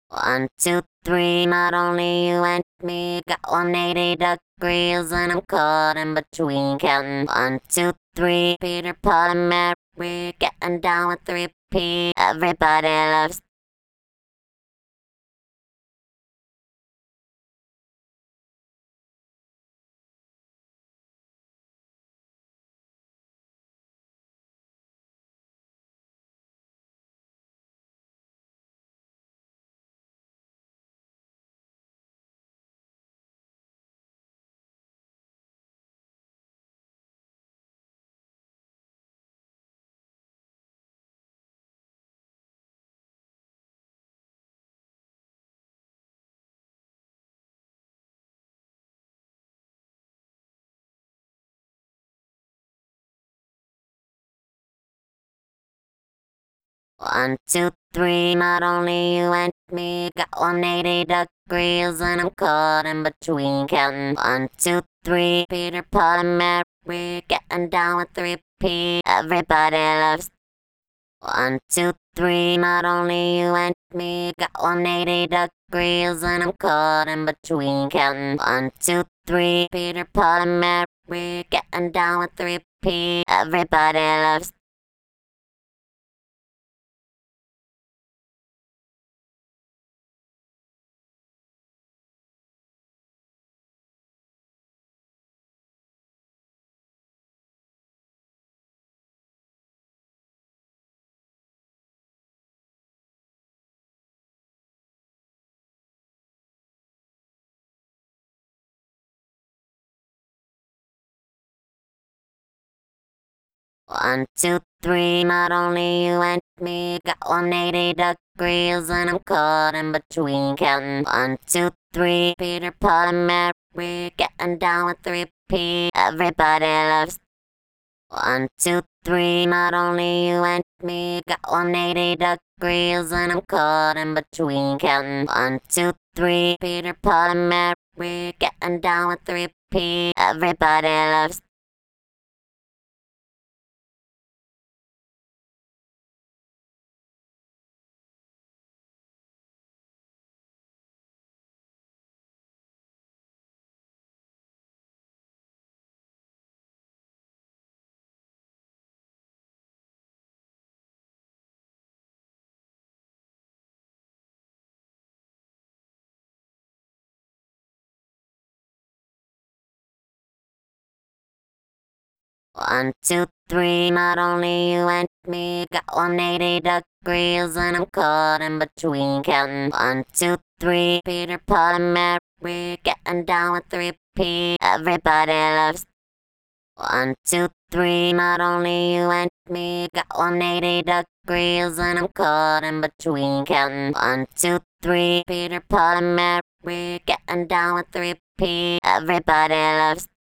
One, two, three, not only you and me got 180 degrees and I'm caught in between counting. One, two, three, Peter, Paul, and Mary getting down with 3P. Everybody loves. One, two, three, not only you and me got 180 degrees and I'm caught in between counting. One, two, three, Peter, Paul, and Mary getting down with 3P. Everybody loves. One, two, three, not only you and me got 180 degrees and I'm caught in between counting. One, two, three, Peter, Paul, and Mary getting down with 3P. Everybody loves. One, two, three, not only you and me got 180 degrees and I'm caught in between counting. One, two, three, Peter, Paul, and Mary getting down with 3P. Everybody loves. One, two, three, not only you and me got 180 degrees and I'm caught in between counting. One, two, three, Peter, Paul, and Mary getting down with 3P. Everybody loves. One, two, three, not only you and me got 180 degrees and I'm caught in between counting. One, two, three, Peter, Paul, and Mary getting down with 3P. Everybody loves. One, two, three, not only you and me got 180 degrees and I'm caught in between counting. One, two, three, Peter, Paul, and Mary getting down with 3P. Everybody loves.